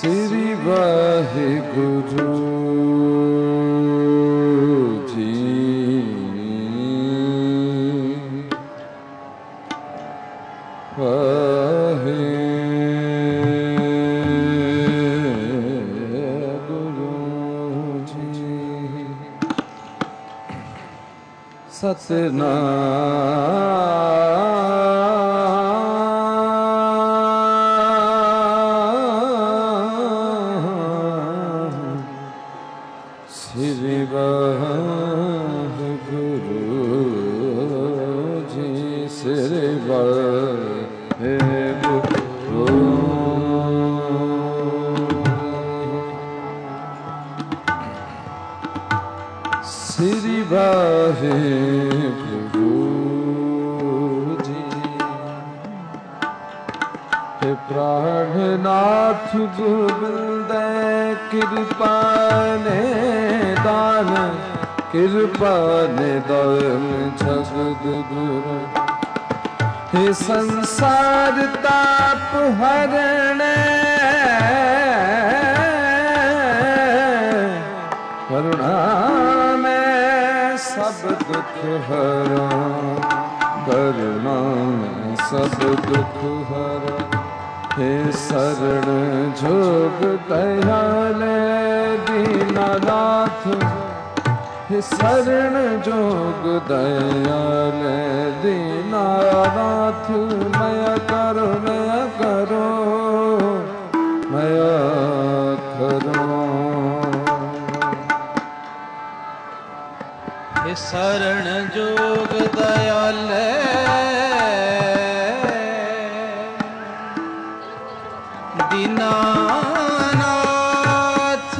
श्री वाहिगुरु जी। वाहिगुरु जी। सतनाम श्री वाहिगुरु जी। श्री वाहिगुरु श्री वाहिगुरु जी। हे प्राणनाथ गोविंद कृपा ने दान, कृपा ने दान जगद्गुरु। हे संसार ताप हरण, करुणा में सब दुख हरा, करुणा में सब दुख हरा। हे शरण जोग दयाल दीनानाथ, हे शरण जोग दयाल दीनानाथ। मया करो मया करो मया करो। हे शरण जोग दयाल दीनानाथ।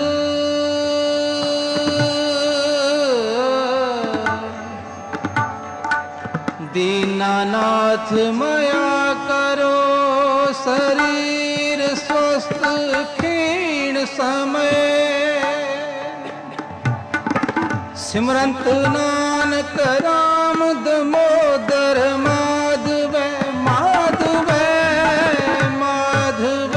दीनानाथ मया करो शरीर स्वस्थ क्षीण समय। सिमरंत नानक राम दामोदर माधव माधव माधव।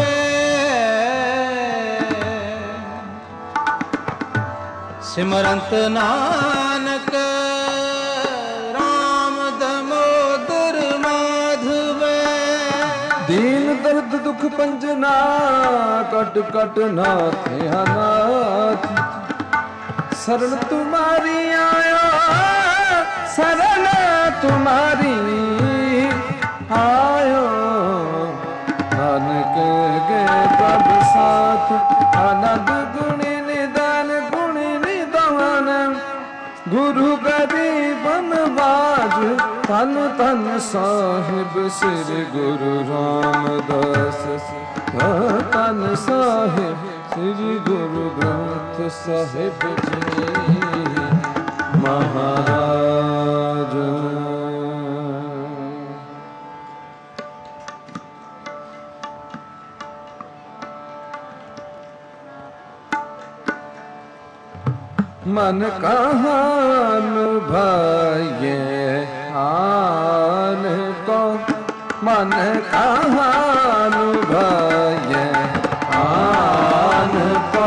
सिमरंत नानक राम दामोदर माधव। दीन दर्द दुख पंजना कट कट नाथ अनाथ। शरण तुम्हारी आया शरण तुम्हारी आयो। नानक के प्रभु साथ आनंद गुणी निदान गुणी निदान। गुरु गरीब नवाज तन तन साहिब श्री गुरु रामदास। तन साहिब श्री गुरु ग्रंथ साहिब जी महाराज। मन कहान भाइये आन को, मन कहान भाइये आन को।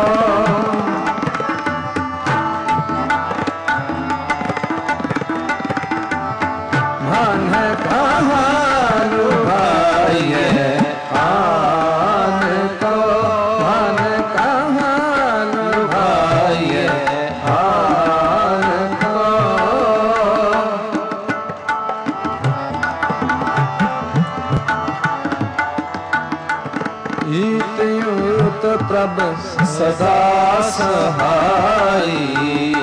मन कहान भाइये आन को, मन कहान भाइये आन को। ईत प्रभ सदा सहाई।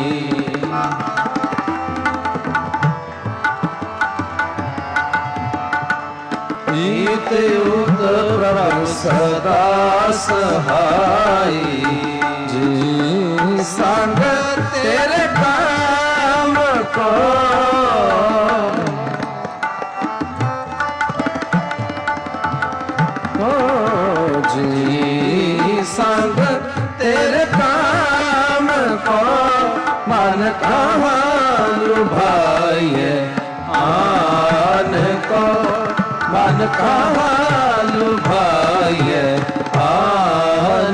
ईत प्रभ सदा सहाई। जी संग तेरे काम को, जी संग तेरे काम को। मन कहाँ लुभाए आन को, मन कहाँ लुभाए आन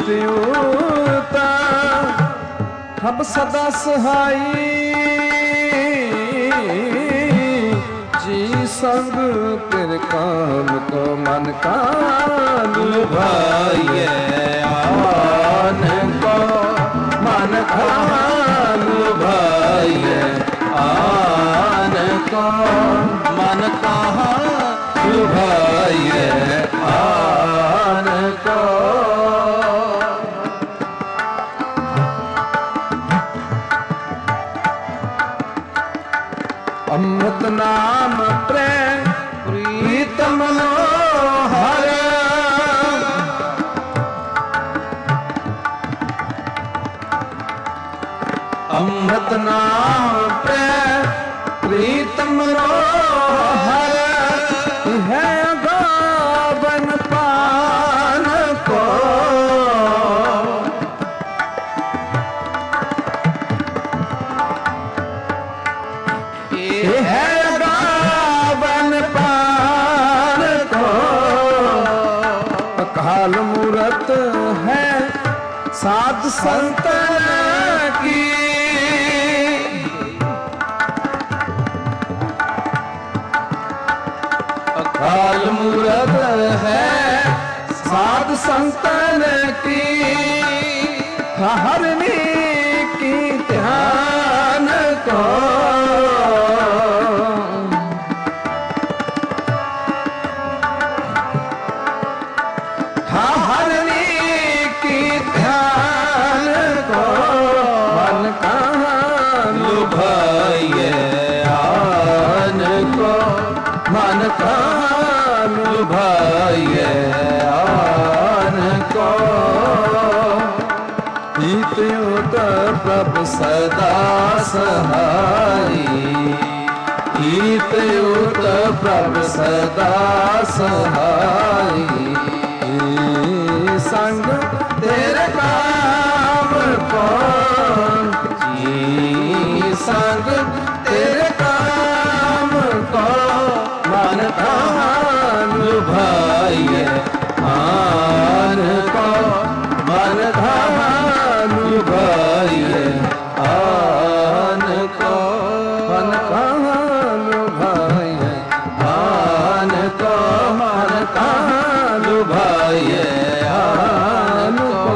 हीतयूता अब सदा सहाई जी संग तेरे काम को मन का लुभाइए आन को मन का लुभाइए आन को मन का लुभाइए आन को अमृत नाम प्रेम प्रीतम मनोहर अमृत नाम प्रेम प्रीतम मनोहर है गावन पान को है गावन पान को काल मूरत है साध संत की काल मूरत है साध संतन की हरनी की ध्यान को हरनी की ध्यान को मन कहाँ लुभाइए आन को मन कहाँ लुभाइए आन को हितयुत प्रभु सदा सहाई हितयुत प्रभु सदा सहाई संग तेरे काम को जी संग तेरे काम को मन कहाँ लुभाइए आन को मन कहाँ लुभाइए आन को मन कहाँ लुभाइए आन को मन कहाँ लुभाइए आन को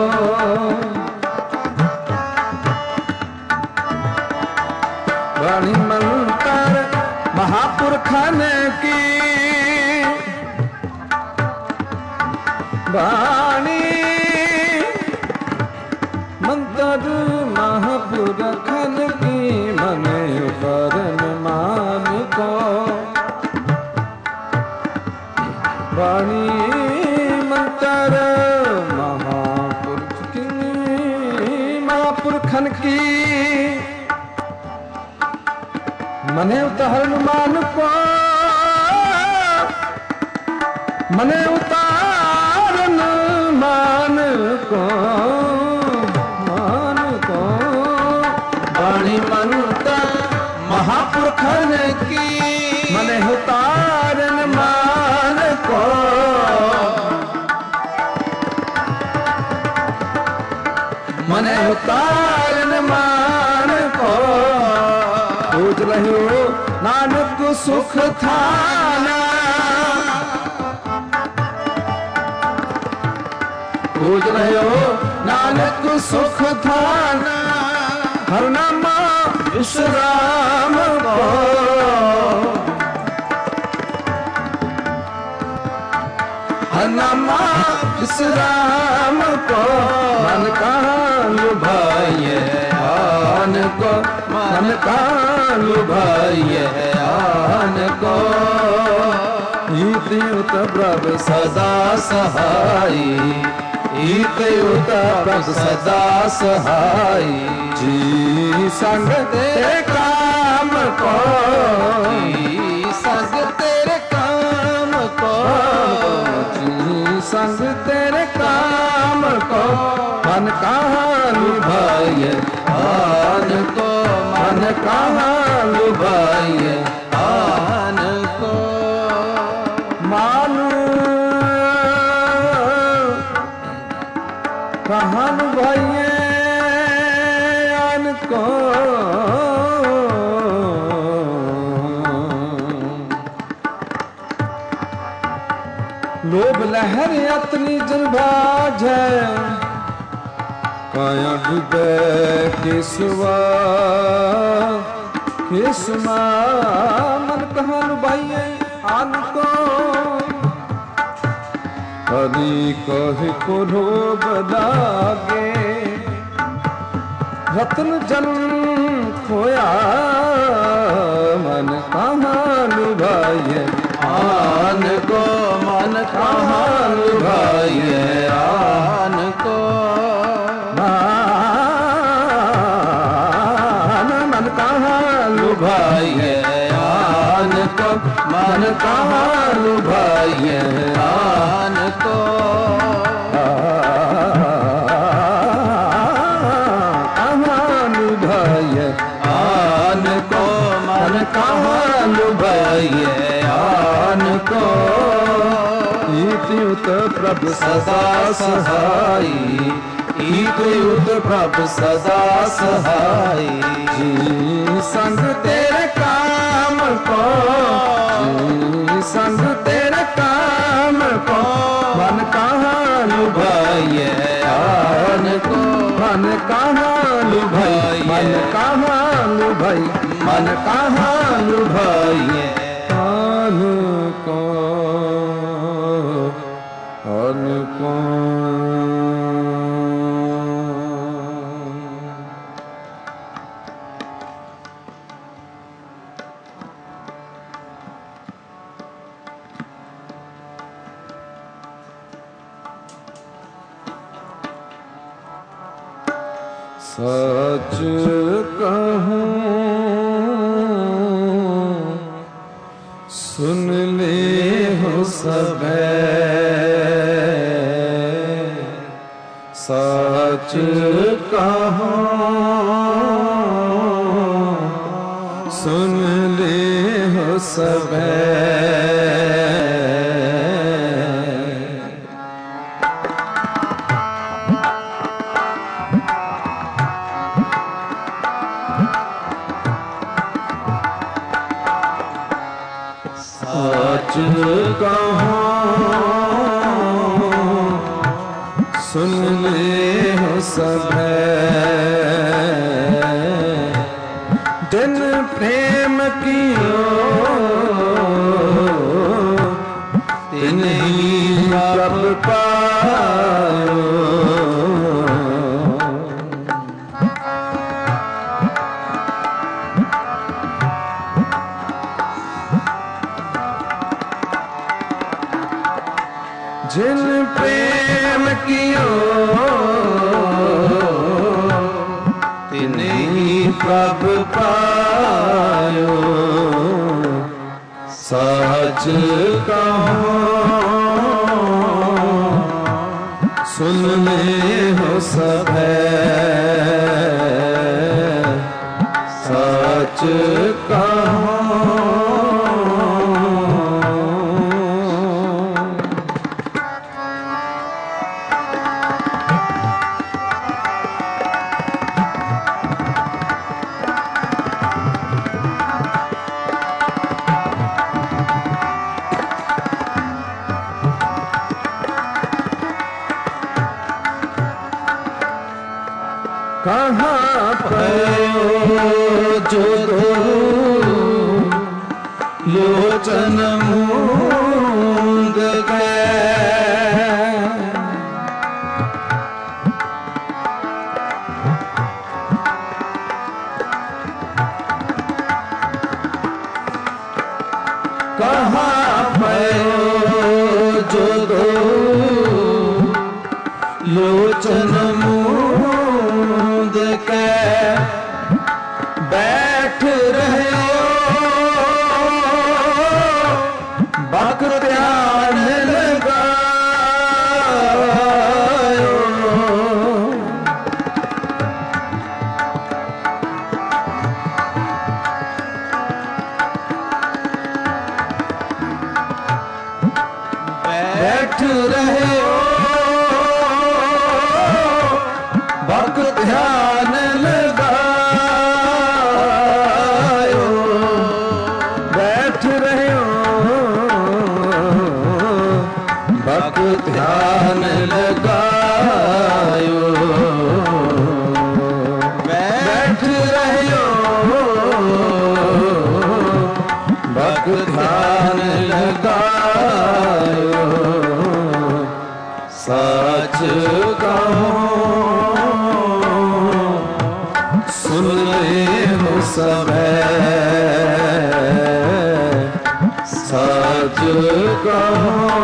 बड़ी मंत्र महापुरखन की वाणी मंत्र महापुरखन की मन परन मान को वाणी मंत्र महापुरखन की मने उतारन मान को मने उतारन मान को वाणी मंत्र महापुरखन की मने उतारन मान को मने उतारन मान को पूज रहो नानक सुख थाना पूज रहो नानक सुख थाना हर नाम विश्राम को हर नाम विश्राम को मन कहाँ लुभाइए आन को मन कहाँ लुभाइए आन को हितयुत प्रभु सदा सहाई हितयुत प्रभु सदा सहाई जी संग तेरे काम को संग तेरे काम को जी संग तेरे काम को मन कहाँ लुभाइए आन को मन कहाँ लुभाइए आन को कहान भाइये आन को लोभ लहर अतनी जनबाज है काया डूबे केसवा केसमा मन कहान भाइये आन को हरि कहे को रोग लागे रत्न जन खोया मन कहाँ लुभाए आन को मन कहाँ लुभाए आन को मन कहाँ लुभाए आन को मन कहाँ लुभाए आन को कहाँ लुभाए आन को मन कहाँ लुभाए आन को इत्युत प्रभु सदा सहाई इत्युत प्रभु सदा सहाई जी संग तेरे काम को संग तेरे काम को मन कहाँ लुभाए आन को मन कहाँ लुभाई मन कहाँ लुभाई मन कहाँ लुभाए आन को आन को सच कहूँ सुन ले हो सब सच कहूँ सुन ले हो सब सुन ले हो सब दिन प्रेम कियो दिन ही कब पायो जिन प्रेम कियो तिन्हीं प्रभ पायो सच कहो सुन ले हो सब सच कहो कहाँ पयो जो लोचन मूंद गए कहाँ पयो जो लोचन मूंद के बैठ रहे हो वक्त ध्यान लगायो बैठ रहे हो सबे साच कहो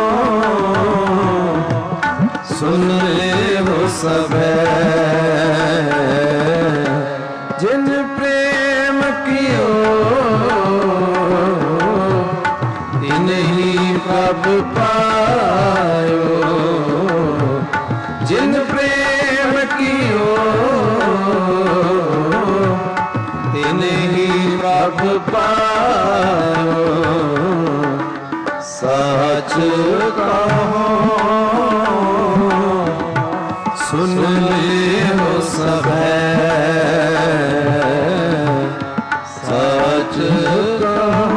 सुन ले हो सबे जिन प्रेम कियो तिन्हीं प्रभ पायो जिन प्रेम कियो तिन्हीं प्रभ पायो सच कहो सुन ले हो सबे सच कहो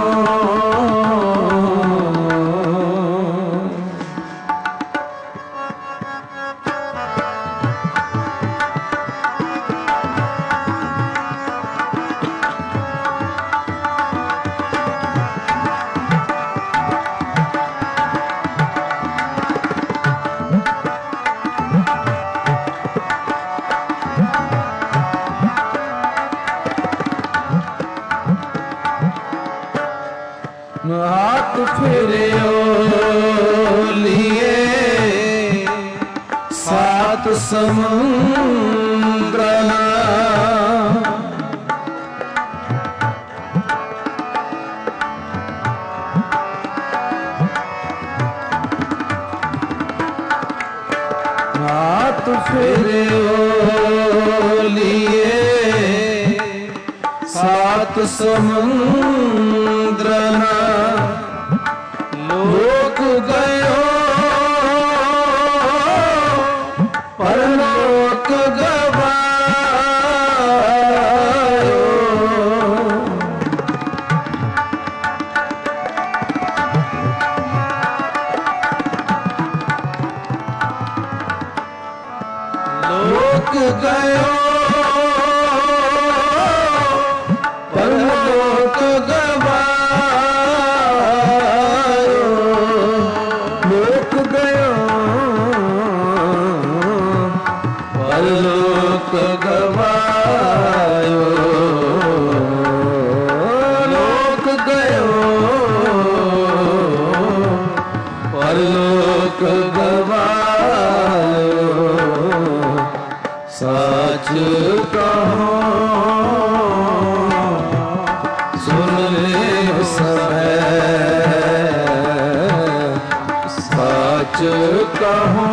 हाथ फेरियो लिए सात समुद्र हाथ फेरियो लिए सात समुद्र लोक गयो परलोक गवायो लोक गयो परलोक गवायो लोक गयो परलोक गवायो लोक गयो परलोक गवायो सच कहो सुन ले सबे सच कहो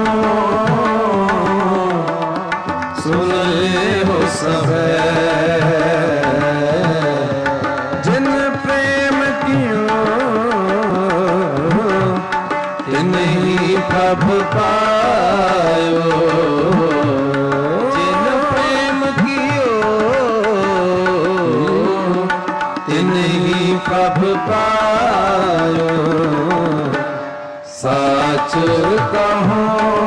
सुन ले सबे जिन प्रेम कियो तिन्हीं प्रभ पायो जिन प्रेम कियो तिन्हीं प्रभ पायो सच कहो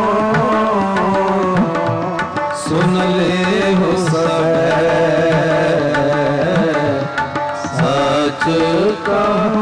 सुन ले हो सबे सच कहो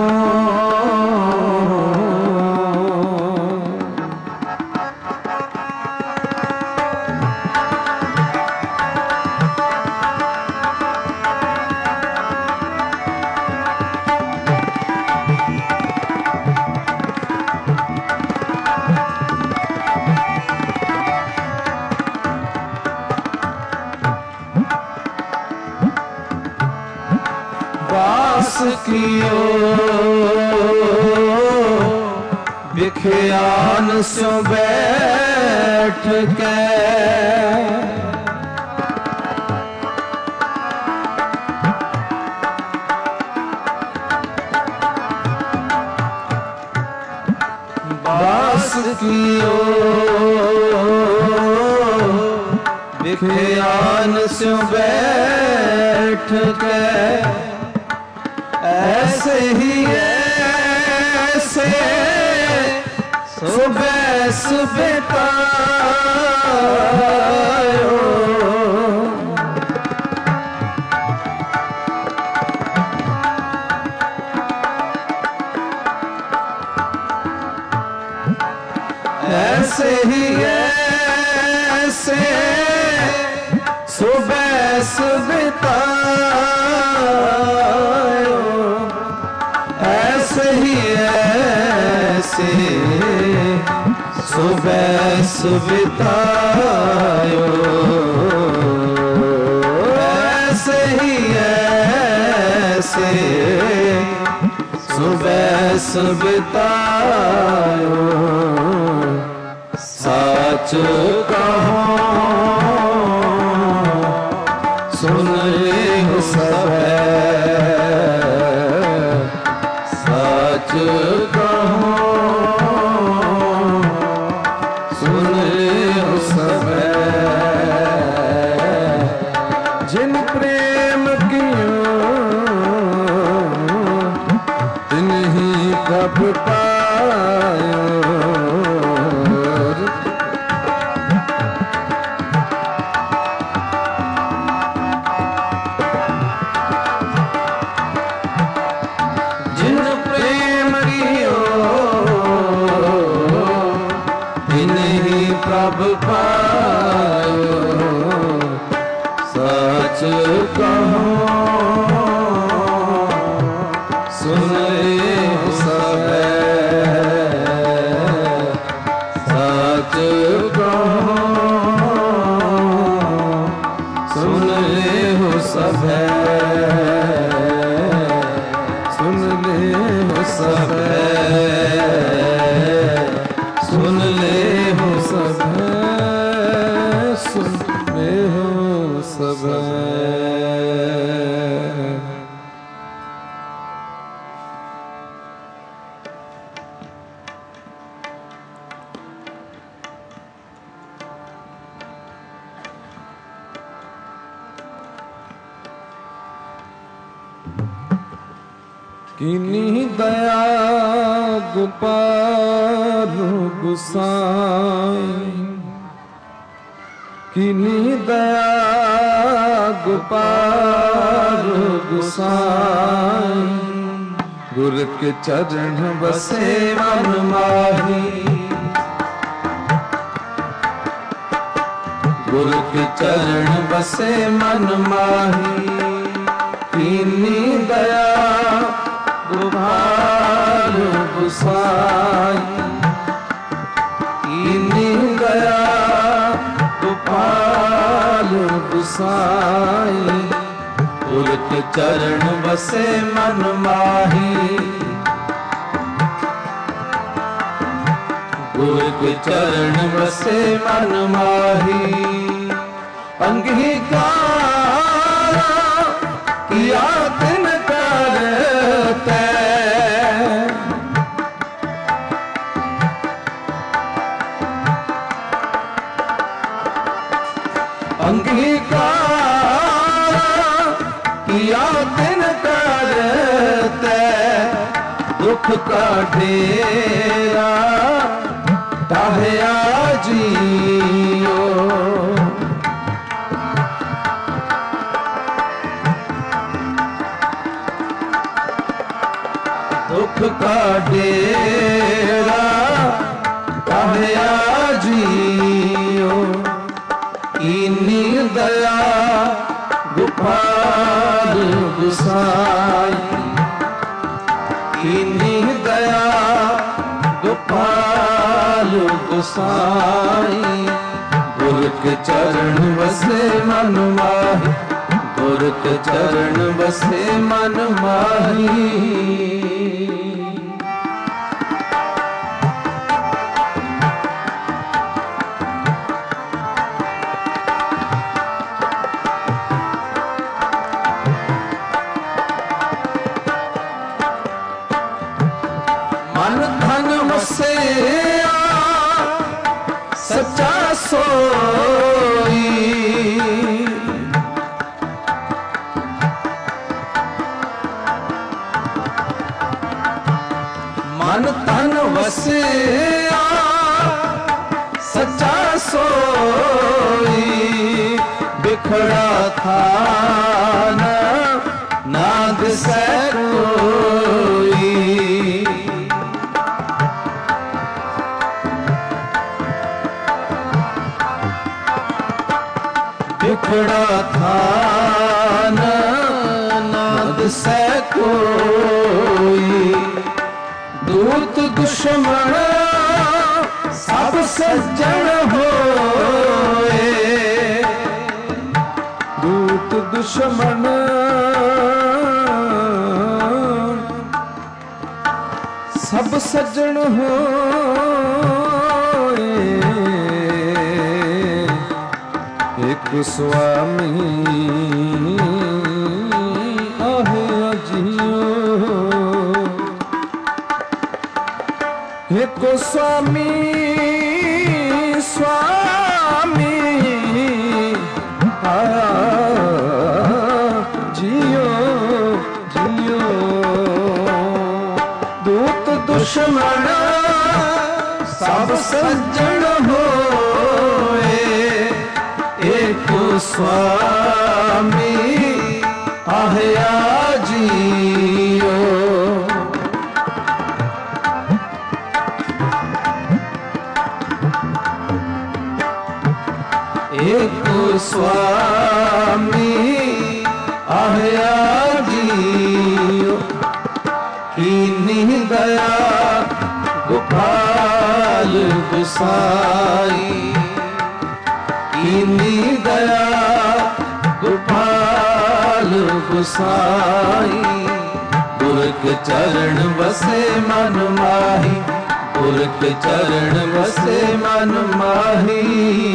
वास कियो विख्यान सो बैठ के वास कियो विख्यान सो बैठ के ऐसे ही ऐसे सुबह सुबह तायो ऐसे ही ऐसे सुबह सुबह तायो ऐसे ही ऐसे सुबह सुबितायो, ऐसे ही ऐसे सुबह सुबितायो। सच कहो सुन ले सब, सच कहो सुन ले सब। जिन प्रेम कियो तिन्हीं कब पायो। प्रभ पायो, सच कहो सुन ले सब, सच कहो सुन ले सब, सुन ले सब, सुन ले सब, सुन ले सब। किनी दया गोपाल गुसाई, किनी दया गोपाल गुसाई। गुर के चरण बसे मन माही, गुर के चरण बसे मन माही। किनी दया गोपाल गुसाई, किनी दया गोपाल गुसाई। गुर के चरण बसे मन माही, गुर के चरण बसे मन माही। अंगीकार किया तिन करते, अंगीकार किया तिन करते। दुख का डेरा टाहया जियो, दुख का डेरा टाहया जियो। इन्नी दया गोपाल गुसाई, इन्नी दया गोपाल गुसाई। गुर के चरण बसे मन माही, गुर के चरण बसे मन माही। मन धन बसे सच्चा सोई, मन तन बसे सच्चा सोई। बिखड़ा था नाद से कोई, बिखड़ा था नाद से कोई, दूत दुश्मन सब सज्जन होए, दूत दुश्मन सब सज्जन होए, एक स्वामी आहे जियो, एक स्वामी स्वामी आया जियो जियो, दूत दुश्मन सब सज्जन होए, एक स्वामी आया जियो। एक स्वामी आया जियो, कीनी दया गोपाल गुसाई, कीनी दया गोपाल गुसाई, गुर के चरण बसे मन माही, गुर के चरण बसे मन माही।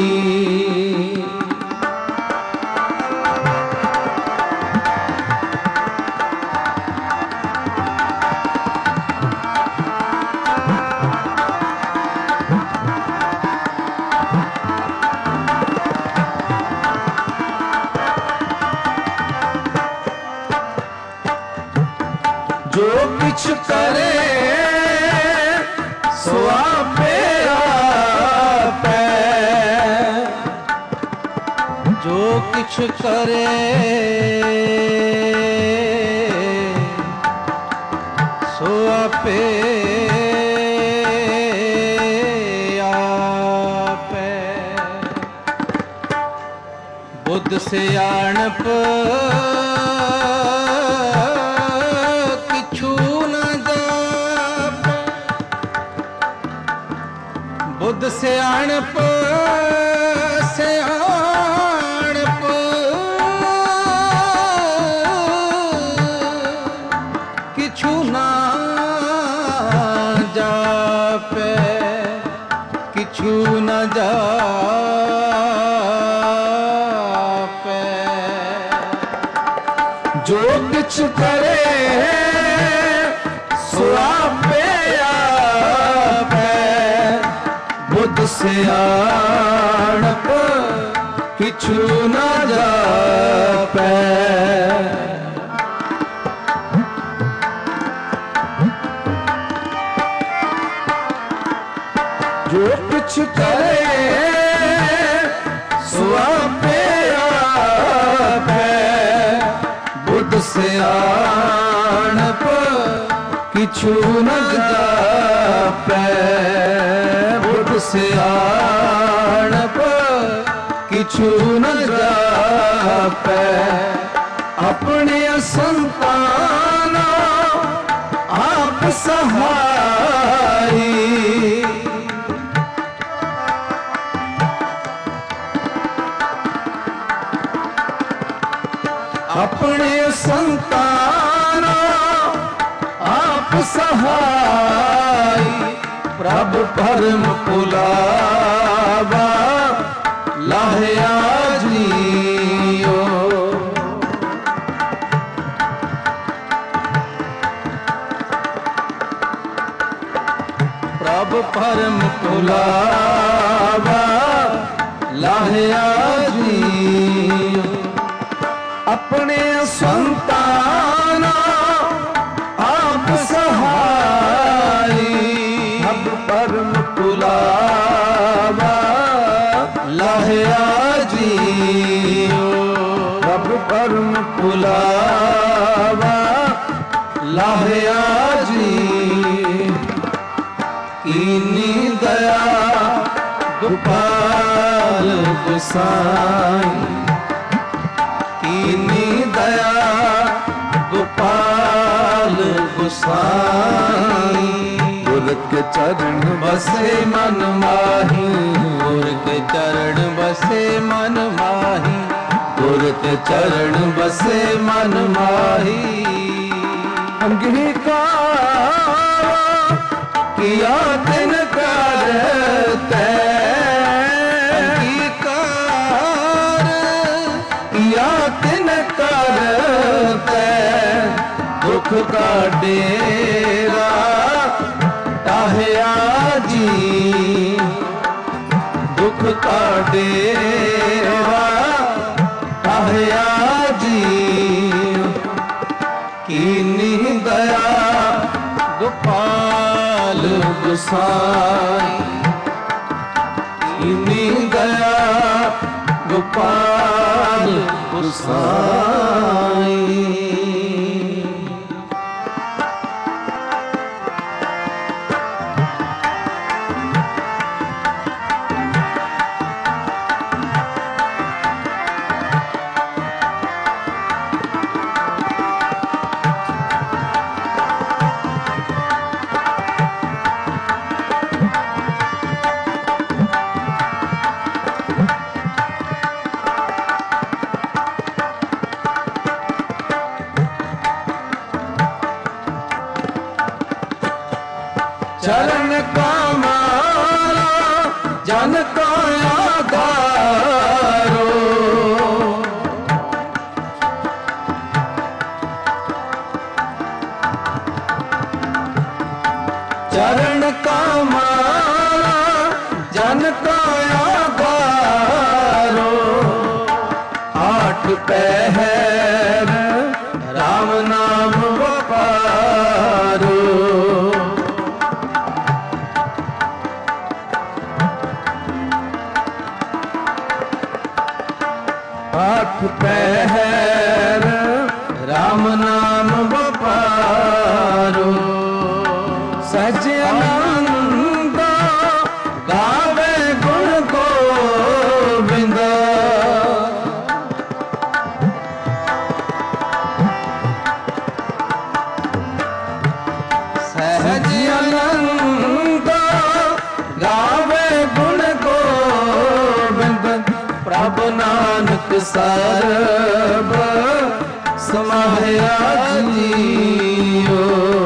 जो कुछ करे सो आपे आपे, जो कुछ करे सो आपे आपे, बुद्ध सियाणप बुद्ध सियाणप सियाणप, किछु ना जापे, किछु न जापे, जो कुछ करे सो आपे आपे, बुद्ध सियाणप किछु न जापे। जो कुछ करे सो आपे आपे, बुद्ध सियाणप किछु न जापे, बुद्ध सियाणप किछु न जापे, अपने संतान आप सहाई, अपने संतान आप सहाई, प्रभु परम पुलावा लाहया जियो, प्रभु परम पुलावा लाहया जियो, अपने संतान आप सहाई, अब परम पुलावा लाहया जियो, अब परम पुलावा लाहया जियो, कीनी दया गोपाल गुसाई, कीनी दया गोपाल गुसाई। गुर के चरण बसे मन माही, गुर के चरण बसे मन माही, गुर के चरण बसे मन माही। अंगीकार किया तिन करते, अंगीकार किया तिन करते, दुख का डेरा टाहया जी, दुख का डेरा टाहया जी। कीनी दया गोपाल गुसाई, कीनी दया गोपाल गुसाई। चरण का माला जन का आधारो, चरण का माला जन का आधारो। आठ पहर राम नाम वपारो, आठ पहर राम नाम वपारो। सज आनंद गावे गुण गोविंद, सहज आनंद गावे गुण गोविंद। प्रभु नानक सरब समाया जियो,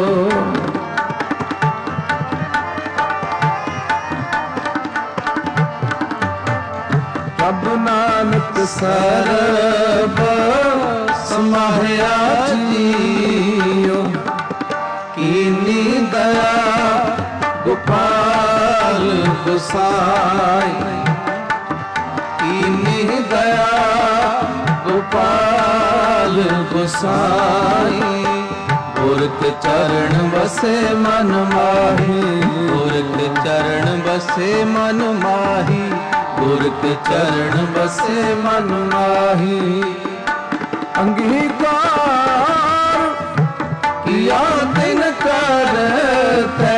प्रभु नानक सरब समाया जियो। कीनी दया गोपाल गुसाई, कीनी दया गोपाल गुसाई। गुर के चरण बसे मन माही, गुर के चरण बसे मन माही, गुर के चरण बसे मन माही। अंगीकार किया दिन करते,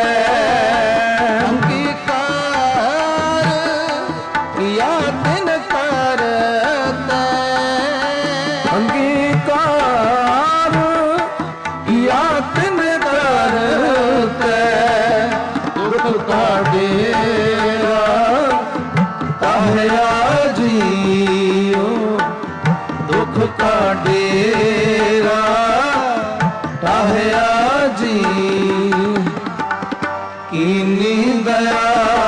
अंगीकार किया दिन करते, अंगीकार किया दिन करते। दुख का डेरा टाहया जियो, दुख का डेरा टाहया जी। कीनी दया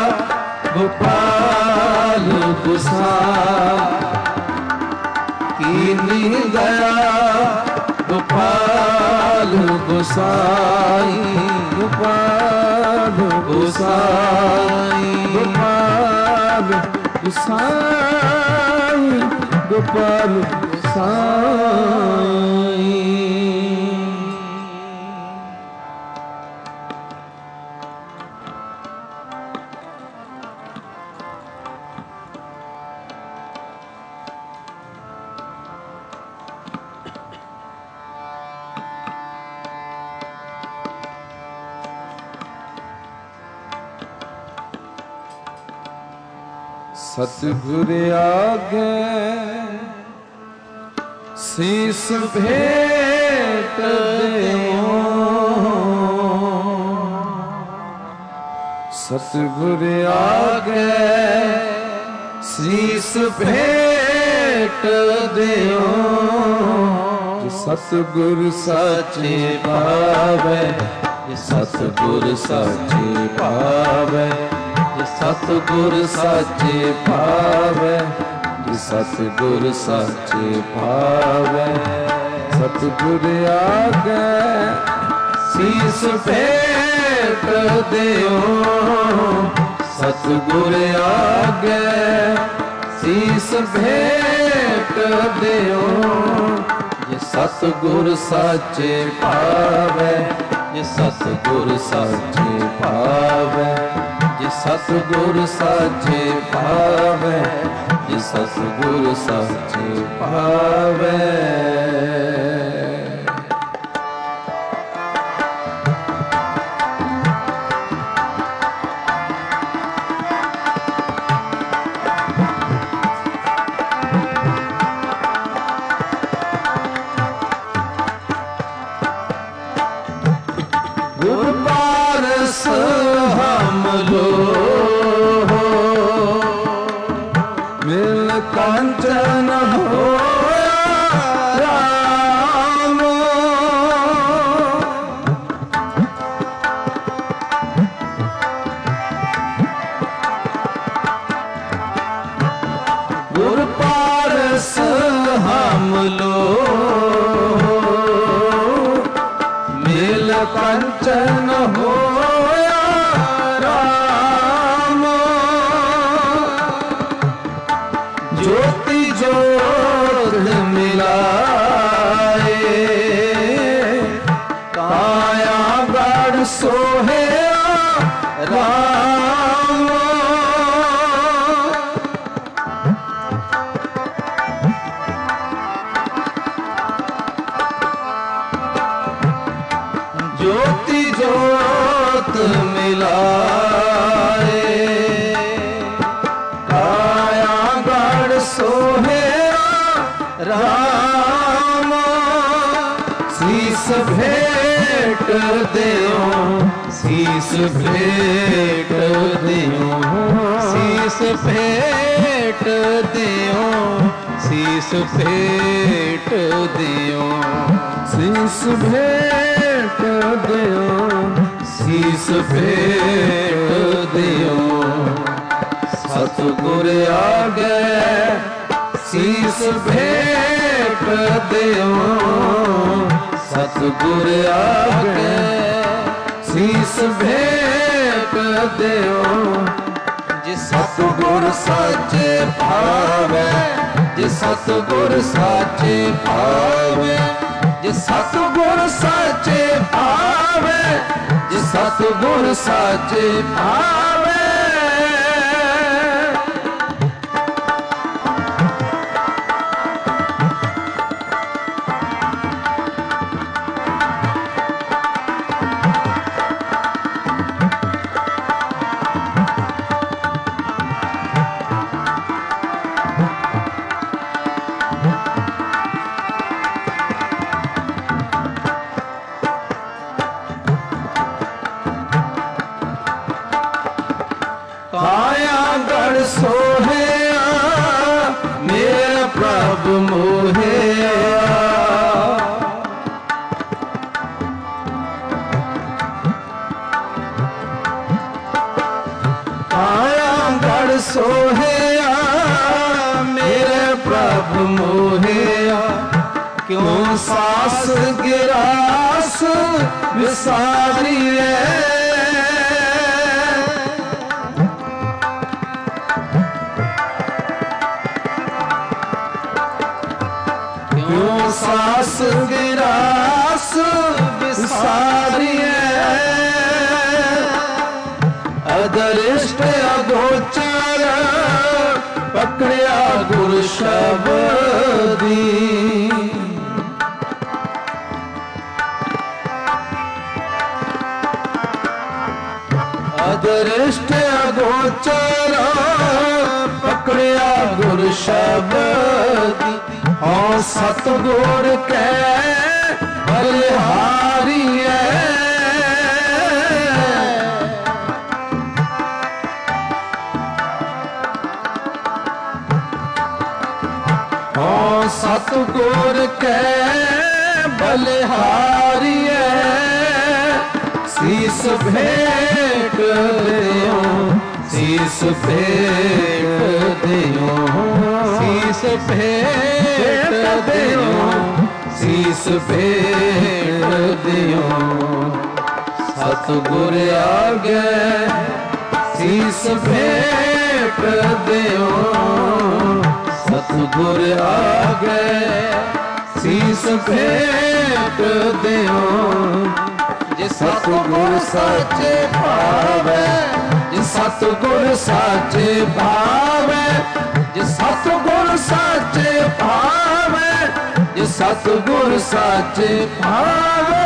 गोपाल गुसाई, कीनी दया गोपाल गुसाई, गोपाल गुसाई, गोपाल गुसाई, गोपाल गुसाई। सतगुर आगे शीस भेंट देवो, सतगुर आगे शीस भेंट देओ, सतगुर साचे पावे, सतगुर साचे पावे, सतगुर साचे पावे, सतगुर साचे पावे। सतगुर आगे शीस भेंट देओ, सतगुर आगे शीस भेंट देओ, ये सतगुर साचे पावे, ये सतगुर साचे पावे, ये सतगुर साचे पावे, ये सतगुर साचे पावे। हम लो मिल कांचन हो राम, गुर पारस हम लो मिल कंचन हो राम, ज्योति ज्योत मिलाए, काया गढ़ सोहे राम, ज्योति ज्योत मिलाए, काया गढ़ सोहे राम, शीस भेंट देओ, शीस भेंट देओ, शीस भेंट देओ, शीस भेंट देओ, शीस भेंट देओ, शीस भेंट देओ। सतगुर आगे शीस भेंट देओ, सतगुर आगे शीस भेंट देओ, जिस सतगुर साचे पावे, जिस सतगुर साचे पावे, जिस सतगुर साचे पावे, जिस सतगुर साचे पावे। काया गढ़ सोहेया मेरा प्रभु मोहेया, काया गढ़ सोहेया मेरे प्रभु मोहेया, क्यों सास गिरास विसारी है, सास गिरास विसारिए, अदरिष्ट अगोचर पकड़िया गुरु शब्दी, अदरिष्ट अगोचर पकड़िया गुरु शब्दी, हाँ सतगुर के बलिहारी है, ਹਉ ਸਤਿਗੁਰ ਕੈ ਬਲਿਹਾਰੀਐ ਸੀਸ ਭੇਟ ਦਿਓ ਸੀਸ ਭੇਟ ਦਿਓ ਸੀਸ ਭੇਟ ਦਿਓ ਸੀਸ ਭੇਟ ਦਿਓ ਸਤਿਗੁਰ ਆਗੇ ਸੀਸ ਭੇਟ ਦਿਓ ਸਤਿਗੁਰ ਆਗੇ ਸੀਸ ਭੇਟ ਦਿਓ ਜੇ ਸਤਿਗੁਰ ਸਾਚੇ ਭਾਵੈ ਜੇ ਸਤਿਗੁਰ ਸਾਚੇ ਭਾਵੈ ਜੇ ਸਤਿਗੁਰ ਸਾਚੇ ਭਾਵੈ ਜੇ ਸਤਿਗੁਰ ਸਾਚੇ ਭਾਵੈ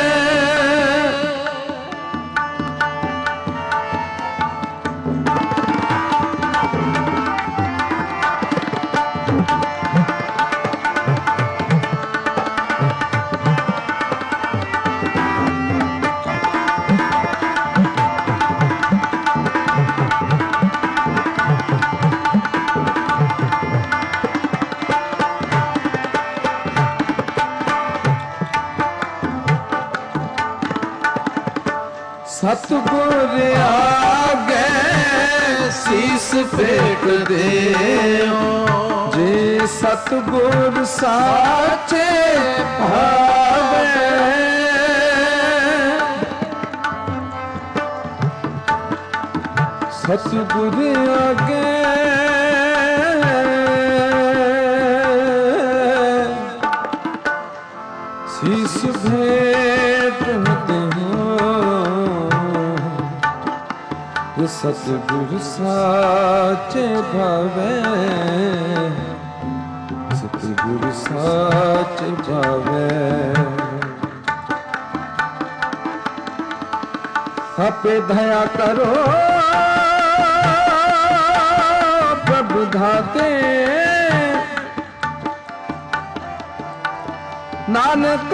ਸਤਿਗੁਰ ਆਗੇ ਸੀਸ ਭੇਟ ਦਿਓ ਜੇ ਸਤਿਗੁਰ ਸਾਚੇ ਭਾਵੈ ਸਤਿਗੁਰ ਆਗੇ ਸੀਸ ਭੇਟ ਸਤਿਗੁਰ ਸਾਚੇ ਭਾਵੈ ਸਤਿਗੁਰ ਸਾਚੇ ਭਾਵੈ ਆਪੇ ਦਇਆ ਕਰੋ ਪ੍ਰਭੂ ਦਾਤੇ ਨਾਨਕ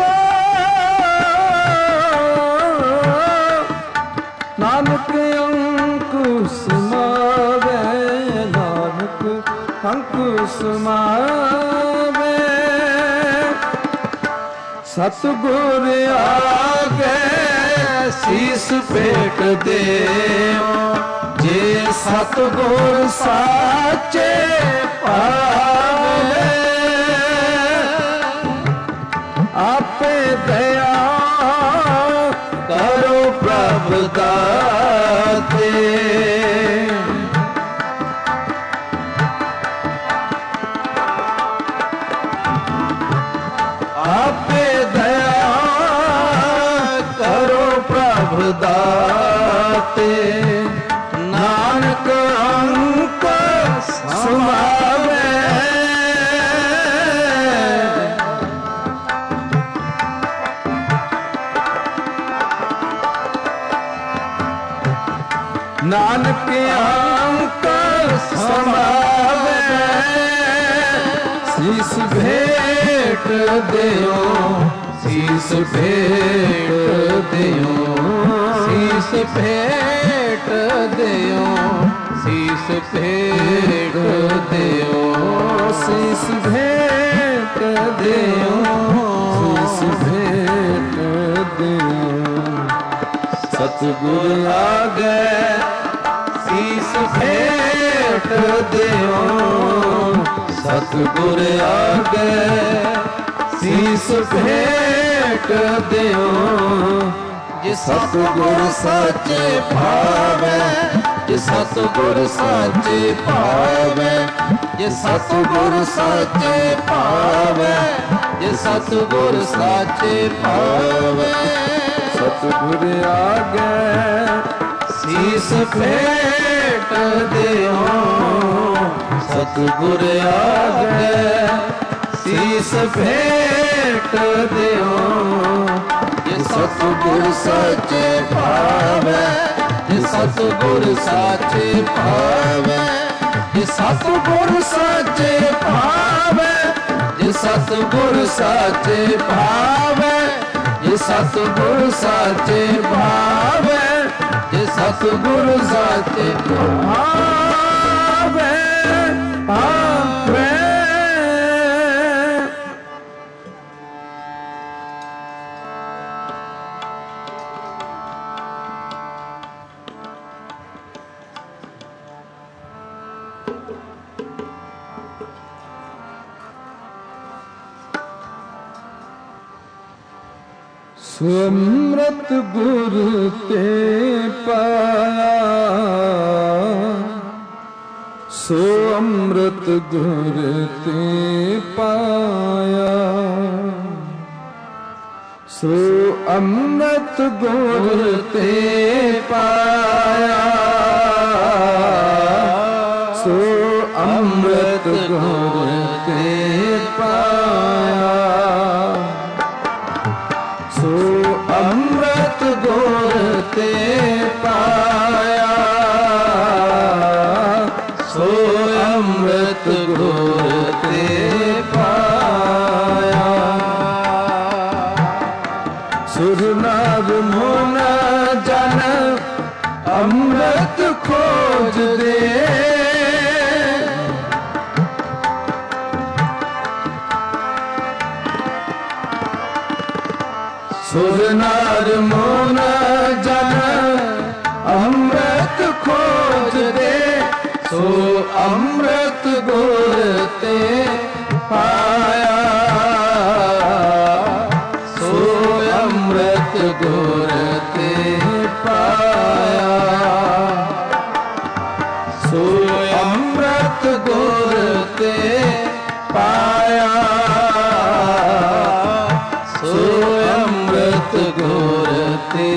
ਨਾਨਕ ਅੰਕੁਸ਼ ਸਮਾਵੈ ਨਾਨਕ ਅੰਕੁਸ਼ ਸਮਾਵੈ ਸਤਿਗੁਰ ਆਗੇ ਸੀਸ ਭੇਟ ਦਿਓ ਜੇ ਸਤਿਗੁਰ ਸਾਚੇ ਭਾਵੈ ਆਪੇ ਦਇਆ ਕਰੋ ਪ੍ਰਭ ਦਾਤੇ ਆਪੇ ਦਇਆ ਕਰੋ ਪ੍ਰਭ ਦਾਤੇ ਨਾਨਕ ਅੰਕ ਸਮਾਵੈ ਨਾਨਕ ਅੰਕ ਸਮਾਵੈ ਸੀਸ ਭੇਟ ਦਿਓ ਸੀਸ ਭੇਟ ਦਿਓ ਸੀਸ ਭੇਟ ਦਿਓ ਸੀਸ ਭੇਟ ਦਿਓ ਸੀਸ ਭੇਟ ਦਿਓ ਸੀਸ ਭੇਟ ਦਿਓ ਸਤਿਗੁਰ ਆਗੇ ਸੀਸ ਭੇਟ ਦਿਓ ਸਤਿਗੁਰ ਆਗੇ ਸੀਸ ਭੇਟ ਦਿਓ ਜੇ ਸਤਿਗੁਰ ਸਾਚੇ ਭਾਵੈ ਜੇ ਸਤਿਗੁਰ ਸਾਚੇ ਭਾਵੈ ਜੇ ਸਤਿਗੁਰ ਸਾਚੇ ਭਾਵੈ ਜੇ ਸਤਿਗੁਰ ਸਾਚੇ ਭਾਵੈ ਸਤਿਗੁਰ ਆਗੇ ਸੀਸ ਭੇਟ ਦਿਓ ਸਤਿਗੁਰ ਆਗੇ ਸੀਸ ਭੇਟ ਦਿਓ ਜੇ ਸਤਿਗੁਰ ਸਾਚੇ ਭਾਵੈ ਜੇ ਸਤਿਗੁਰ ਸਾਚੇ ਭਾਵੈ ਜੇ ਸਤਿਗੁਰ ਸਾਚੇ ਭਾਵੈ ਜੇ ਸਤਿਗੁਰ ਸਾਚੇ ਭਾਵੈ ਜੇ ਸਤਿਗੁਰ ਸਾਚੇ ਭਾਵੈ ਜੇ ਸਤਿਗੁਰ ਸਾਚੇ ਭਾਵੈ ਭਾਵੈ ਸੋ ਅੰਮ੍ਰਿਤ ਗੁਰ ਤੇ ਪਾਇਆ, ਸੋ ਅੰਮ੍ਰਿਤ ਗੁਰ ਤੇ ਪਾਇਆ, ਸੋ ਅੰਮ੍ਰਿਤ ਗੁਰ ਤੇ ਪਾਇਆ, ਸੋ ਅੰਮ੍ਰਿਤ ਗੁਰ ਤੇ ਪਾਇਆ, ਸੋ ਅੰਮ੍ਰਿਤ ਗੁਰ ਤੇ ਪਾਇਆ, ਸੋ ਅੰਮ੍ਰਿਤ ਗੁਰ ਤੇ ਪਾਇਆ। ਸੁਰ ਨਰ ਮੁਨ ਜਨ ਅੰਮ੍ਰਿਤ ਖੋਜਦੇ, ਸੁਰ ਨਰ ਮੁਨ ਜਨ ਅੰਮ੍ਰਿਤ ਖੋਜਦੇ, ਸੋ ਅੰਮ੍ਰਿਤ ਗੁਰ ਤੇ ਪਾਇਆ, ਸੋ ਅੰਮ੍ਰਿਤ ਗੁਰ ਤੇ ਪਾਇਆ, ਸੋ ਅੰਮ੍ਰਿਤ ਗੁਰ ਤੇ ਪਾਇਆ, ਸੋ ਅੰਮ੍ਰਿਤ ਗੁਰ ਤੇ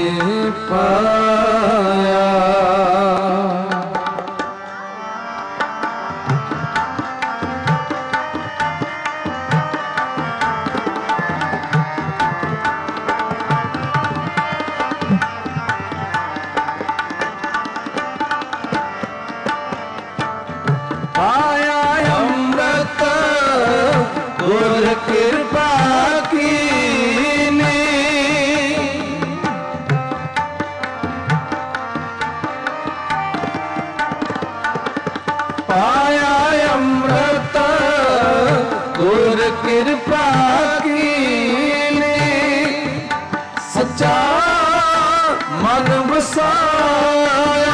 ਪਾਇਆ। ਪਾਇਆ ਅੰਮ੍ਰਿਤ ਗੁਰ ਕਿਰਪਾ ਕੀਨੀ, ਪਾਇਆ ਅੰਮ੍ਰਿਤ ਗੁਰ ਕਿਰਪਾ ਕੀਨੀ, ਸੱਚਾ ਮਨ ਵਸਾਇਆ,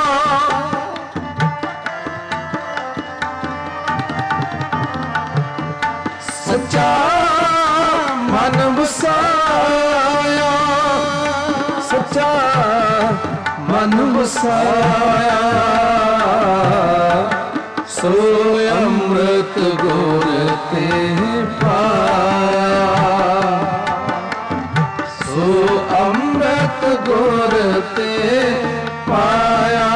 ਸੱਚਾ ਮਨ ਵਸਾਇਆ, ਸੱਚਾ ਮਨ ਵਸਾਇਆ, ਸੋ ਅੰਮ੍ਰਿਤ ਗੁਰ ਤੇ ਪਾਇਆ, ਸੋ ਅੰਮ੍ਰਿਤ ਗੁਰ ਤੇ ਪਾਇਆ,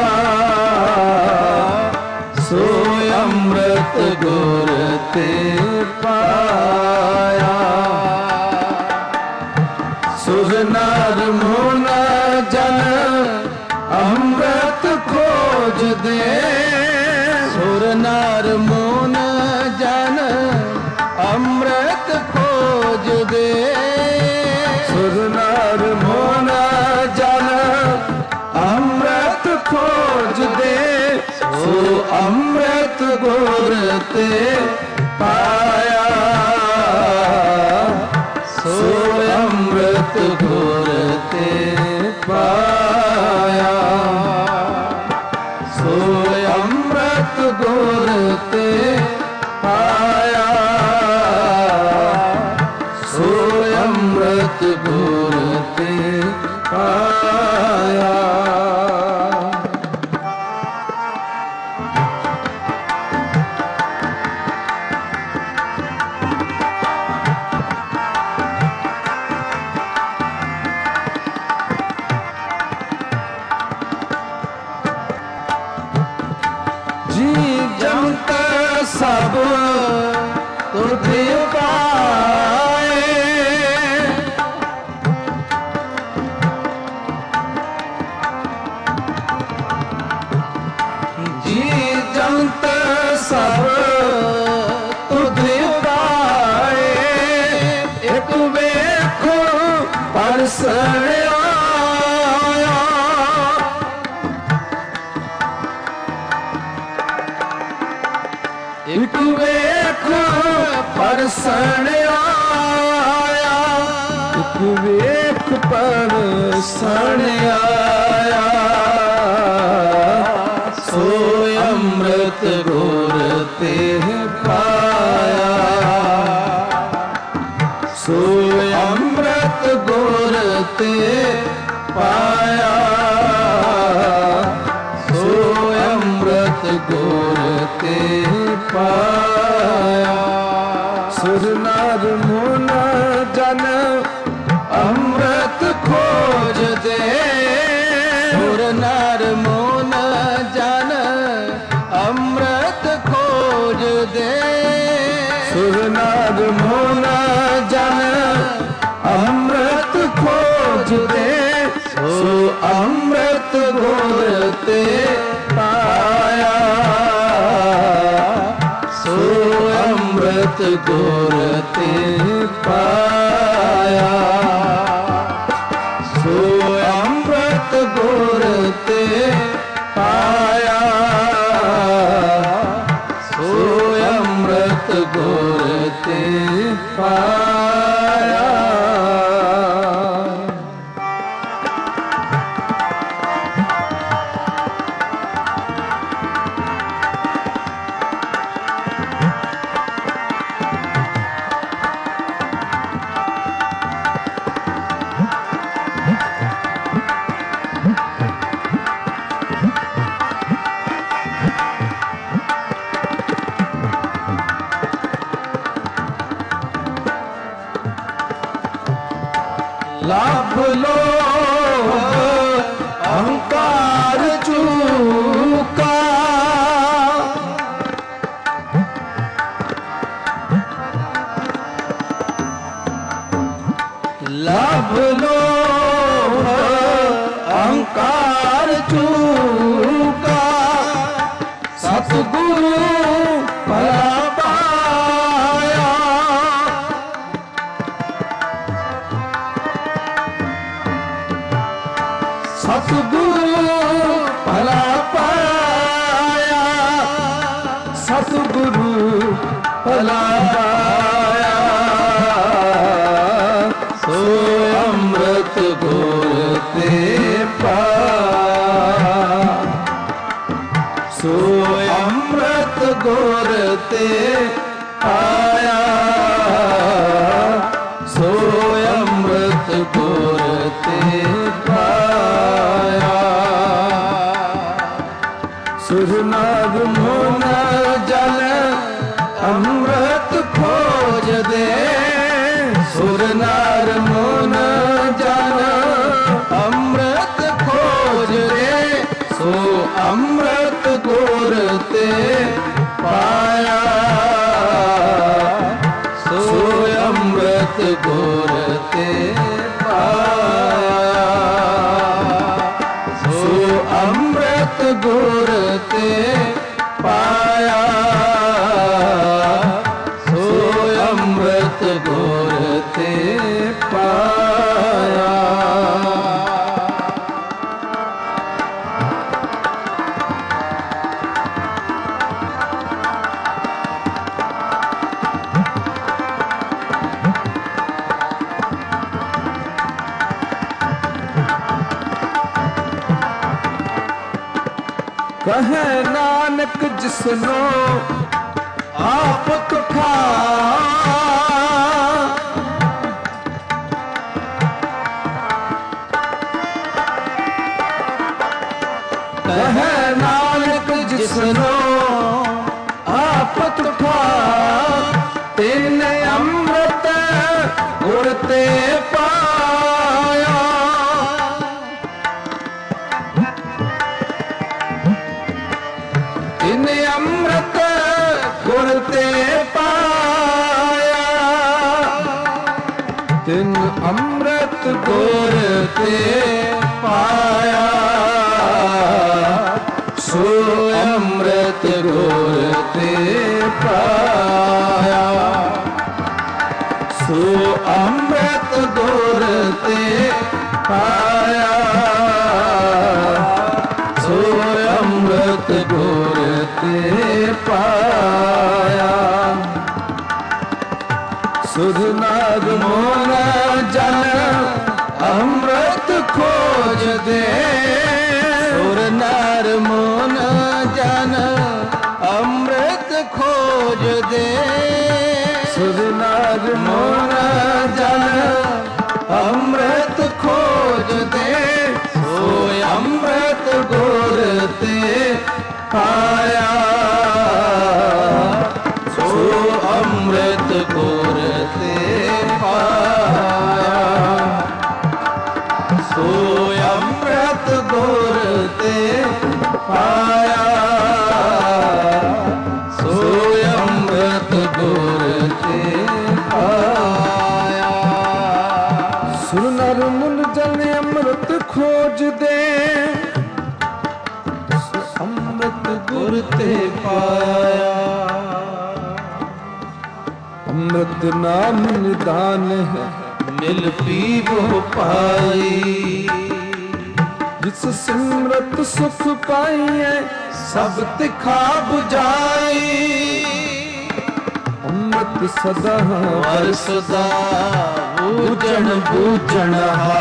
ਸੋ ਅੰਮ੍ਰਿਤ ਗੁਰ ਤੇ ਪਾਇਆ। ਸੁਰ ਨਰ ਮੁਨ ਜਨ ਅੰਮ੍ਰਿਤ ਖੋਜਦੇ, ਸੁਰ ਨਰ ਮੁਨ ਜਨ ਅੰਮ੍ਰਿਤ ਖੋਜਦੇ, ਸੁਰ ਨਰ ਮੁਨ ਜਨ ਅੰਮ੍ਰਿਤ ਖੋਜਦੇ, ਸੋ ਅੰਮ੍ਰਿਤ ਗੁਰ ਤੇ ਪਾਇਆ, ਸੋ ਅੰਮ੍ਰਿਤ ਗੁਰ ਤੇ ਪਾਇਆ, ਸੋ ਅੰਮ੍ਰਿਤ ਗੁਰ ਤੇ ਪਾਇਆ, ਸੋ ਅੰਮ੍ਰਿਤ ਗੁਰ ਤੇ ਪਾਇਆ। ਜੀ ਜੰਤ ਸਭ ਤੁਧ ਪਾਏ, ਜੀ ਜੰਤ ਸਭ ਤੁਧ ਪਾਏ, ਇੱਕ ਵੇਖ ਪਰਸਣਿਆ, ਇੱਕ ਵੇਖ ਪਰਸਣ ਆਇਆ, ਇੱਕ ਵੇਖ ਪਰਸਣ ਆਇਆ, ਸੋ ਅੰਮ੍ਰਿਤ ਗੁਰ ਤੇ ਪਾਇਆ, ਸੋ ਅੰਮ੍ਰਿਤ ਗੁਰ ते पाया, सो अमृत गुर ते पाया। सुर नर मुन जन अमृत खोज दे, सुर नर मुन जन अमृत खोज दे, सुर नर मुन जन अमृत खोज दे, सो अमृत गुर ते पाया, सो अमृत गुर ते पाया, सो अमृत गुर ते पाया, सो अमृत गुर ते पाया। लाभ लो अहंकार चूका, लाभ लो अहंकार चूका, सतगुरु भला पाया, सतगुरु भला पाया, सतगुरु भला पाया, सो अमृत गुर ते पाया, सो अमृत गुर ते पाया, सो अमृत गुर ते पाया। सुर नर मुन जन अमृत खोज दे, सुर नर मुन जन अमृत खोज दे, सो अमृत गुर ते पाया, सो अमृत गुर ते पाया, सो अमृत गुर ते पाया, सो अमृत गुर ते पाया। कहे नानक जिसनो आप तुखा, कहे नानक जिसनो आप तुखा, तिन अमृत गुर ते पाया, तिन अमृत गुर ते पाया, तिन अमृत गुर ते पाया, सो अमृत गुर ते पाया, सो अमृत गुर ते पाया, सो अमृत गुर ते पाया। सुर नर मुन जन अमृत खोज दे, सुर नर मुन जन अमृत खोज दे, सुर नर मुन जन अमृत खोज ਪਾਇਆ, ਸੋ ਅੰਮ੍ਰਿਤ ਗੁਰ ਤੇ ਪਾਇਆ, ਸੋ ਅੰਮ੍ਰਿਤ ਗੁਰ ਤੇ ਪਾਇਆ, ਸੋ ਅੰਮ੍ਰਿਤ ਗੁਰ ਤੇ ਪਾਇਆ। ਸੁਰ ਨਰ ਮੁਨ ਜਨ ਅੰਮ੍ਰਿਤ ਖੋਜਦੇ, ਅੰਮ੍ਰਿਤ ਗੁਰ ਤੇ ਪਾਇਆ, ਅੰਮ੍ਰਿਤ ਨਾਮ ਨਿਦਾਨ ਹੈ ਮਿਲ ਪੀਵੋ ਪਾਈ, ਜਿਸ ਸਿਮਰਤ ਸੁਖ ਪਾਈਐ ਸਭ ਤਿਖਾ 부ਝਾਈ, ਅੰਮ੍ਰਿਤ ਸਦਾ ਵਰਸਦਾ ਬੂਝਣ ਬੂਝਣਹਾਰ,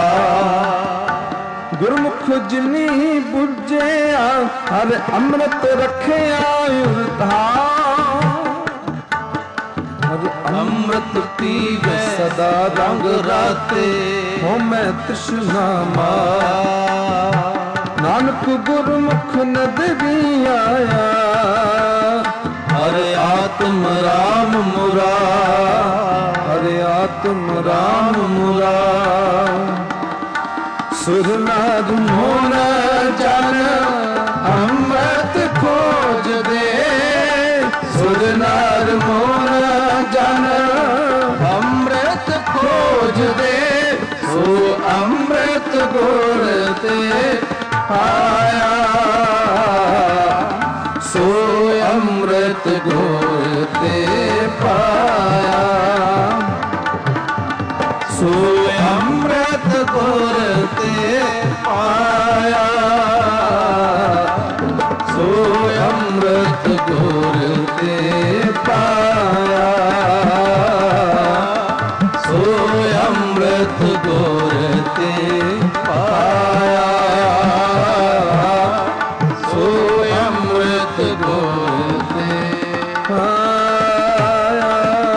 ਗੁਰਮੁਖ ਜਿਨੀ ਬੁਝਿਆ ਹਰ ਅੰਮ੍ਰਿਤ ਰਖਿਆ ਉਰਧਾਰ, ਹਰ ਅੰਮ੍ਰਿਤ ਪੀਵੈ ਸਦਾ ਰੰਗ ਰਾਤੇ, ਹਉਮੈ ਤ੍ਰਿਸ਼ਨਾ ਮਾਰ, ਨਾਨਕ ਗੁਰਮੁਖ ਨਦਰੀ ਆਇਆ, ਹਰਿ ਆਤਮ ਰਾਮ ਮੁਰਾਰ, ਹਰਿ ਆਤਮ ਰਾਮ ਮੁਰਾਰ, ਸੁਰ ਨਾਦ ਮੋਨ ਜਨ ਅੰਮ੍ਰਿਤ ਖੋਜਦੇ, ਸੁਰ ਨਾਦ ਮੋਨ ਜਨ ਅੰਮ੍ਰਿਤ ਖੋਜਦੇ, ਸੋ ਅੰਮ੍ਰਿਤ ਗੁਰ ਤੇ ਪਾਇਆ, ਸੋ ਅੰਮ੍ਰਿਤ ਗੁਰ ਤੇ ਪਾਇਆ, ਸੋ ਅੰਮ੍ਰਿਤ ਗੁਰ ਤੇ ਪਾਇਆ, ਸੋ ਅੰਮ੍ਰਿਤ ਗੁਰ ਤੇ ਪਾਇਆ, ਸੋ ਅੰਮ੍ਰਿਤ ਗੁਰ ਤੇ ਪਾਇਆ, ਸੋ ਅੰਮ੍ਰਿਤ ਗੁਰ ਤੇ ਪਾਇਆ,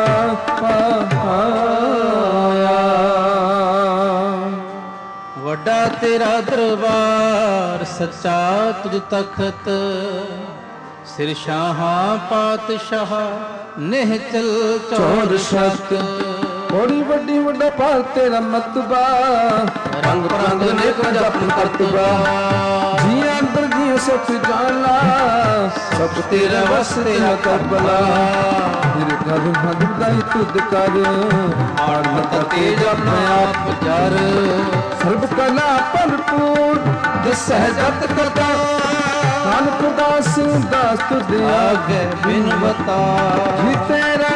ਵੱਡਾ ਤੇਰਾ ਦਰਬਾਰ ਸੱਚਾ ਤੁਝ ਤਖਤ, ਸਿਰ ਸ਼ਾਹਾਂ ਪਾਤਸ਼ਾਹ ਨਿਹਚਲ ਚੌਰ ਸ਼ਤ, ਬੜੀ ਵੱਡੀ ਵੱਡਾ ਭਾਲ ਤੇਰਾ ਮਤਬਾ, ਰੰਗ ਰੰਗ ਨੇਕ ਜਪਨ ਕਰਤਬਾ, ਜੀ ਅੰਦਰ ਜੀ ਸੁਖ ਜਾਲਾ, ਸਭ ਤੇਰਾ ਵਸ ਤੇਰਾ ਕਰਬਲਾ, ਫਿਰ ਕਰ ਹਦਦਾਈ ਤੁਧ ਕਰ, ਆਨੰਦ ਤੇਜ ਆਪਣੇ ਆਪ ਜਰ, ਸਰਬ ਕਲਾ ਭਰਪੂਰ ਦਿਸਹਿ ਜਤ ਕਰਤਾ, ਨਾਨਕ ਦਾਸ ਦਾਸ ਤੁਧ ਆਗੇ ਬਿਨਵਤਾ, ਜੀ ਤੇਰਾ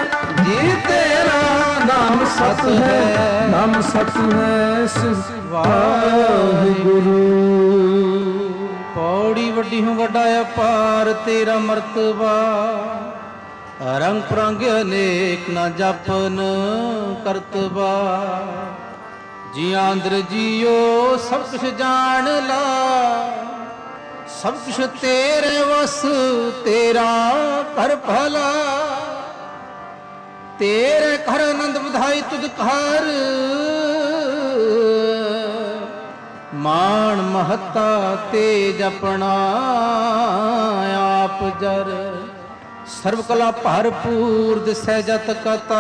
ਨਾਮ ਸਤ ਹੈ, ਨਾਮ ਸਤ ਹੈ ਵਾਹਿਗੁਰੂ। ਪੌੜੀ ਵੱਡੀ ਹੂੰ ਵੱਡਾ ਅਪਾਰ ਤੇਰਾ ਮਰਤਬਾ, ਰੰਗ ਪ੍ਰੰਗ ਅਨੇਕ ਨਾ ਜਪਨ ਕਰਤਬਾ, ਜੀਆਂ ਅੰਦਰ ਜੀਓ ਸਭ ਕੁਛ ਜਾਣ ਲਾ, ਸਭ ਕੁਛ ਤੇਰੇ ਵਸ ਤੇਰਾ ਕਰ ਭਲਾ, ਤੇਰੇ ਘਰ ਆਨੰਦ ਵਧਾਈ ਤੁਧ ਘਰ, ਮਾਣ ਮਹੱਤਾ ਤੇਜ ਆਪਣਾ ਆਪ ਜਰ, ਸਰਬ ਕਲਾ ਭਰਪੂਰ ਦਿਸੈ ਜਤ ਕਤਾ,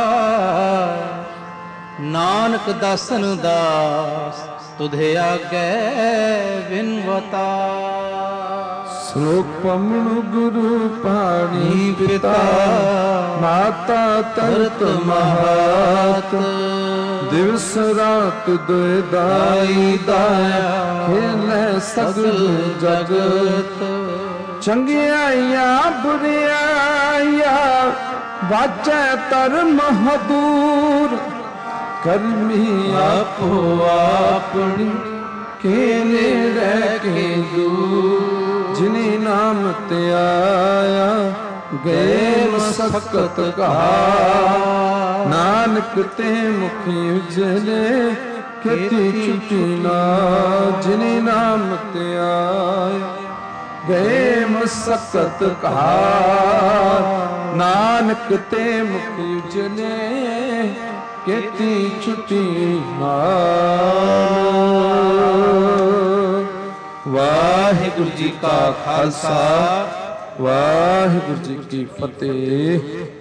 ਨਾਨਕ ਦਾਸਨ ਦਾਸ ਤੁਧੇ ਆਗੇ ਵਿਨਵਤਾ। ਸ਼ਲੋਕ ਪਮਣੁ ਗੁਰੂ ਪਾਣੀ ਪਿਤਾ, ਮਾਤਾ ਤਰਤ ਮਹਾਤ, ਦਿਵਸ ਰਾਤ ਦੁਇ ਦਾਈ ਦਾਇਆ, ਖੇਲੇ ਸਗਲ ਜਗਤ, ਚੰਗਿਆਈਆਂ ਬੁਰਿਆਈਆਂ ਵਾਜੈ ਧਰਮ ਹਦੂਰ, ਕਰਮੀ ਆਪੋ ਆਪਣੀ ਕੇਲੇ ਰਹਿ ਕੇ ਦੂਰ, ਜਿਨੇ ਨਾਮ ਤੇ ਆਇਆ ਗਏ ਮਸਕਤ ਕਹਾ, ਨਾਨਕ ਤੇ ਮੁਖੀ ਉਜਲੇ ਖੇਤੀ ਛੁਟੀ ਨਾ, ਜਿਨੇ ਨਾਮ ਤੇ ਆਇਆ ਗਏ ਮਸਕਤ ਕਹਾ, ਨਾਨਕ ਤੇ ਮੁਖੀ ਉਜਲੇ ਖੇਤੀ ਛੁਟੀ ਨਾ। ਵਾਹਿਗੁਰੂ ਜੀ ਕਾ ਖਾਲਸਾ ਵਾਹਿਗੁਰੂ ਜੀ ਕੀ ਫਤਿਹ।